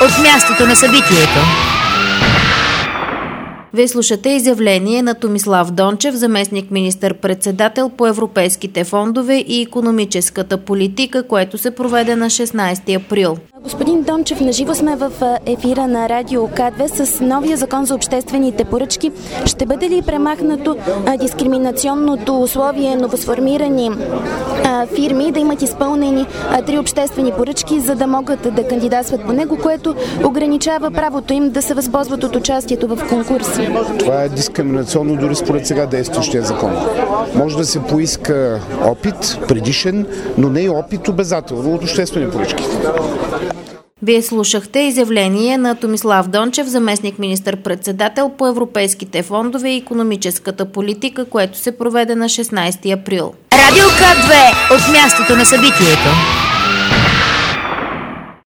от мястото на събитието. Вие слушате изявление на Томислав Дончев, заместник министър-председател по европейските фондове и икономическата политика, което се проведе на 16 април. Господин Дончев, наживо сме в ефира на Радио К2 с новия закон за обществените поръчки. Ще бъде ли премахнато дискриминационното условие новосформирани фирми да имат изпълнени 3 обществени поръчки, за да могат да кандидатстват по него, което ограничава правото им да се възползват от участието в конкурси? Това е дискриминационно дори според сега действащия закон. Може да се поиска опит, предишен, но не и опит обязателно от обществени поръчки. Вие слушахте изявление на Томислав Дончев, заместник министър-председател по европейските фондове и икономическата политика, което се проведе на 16 април. Радио К2 от мястото на събитието.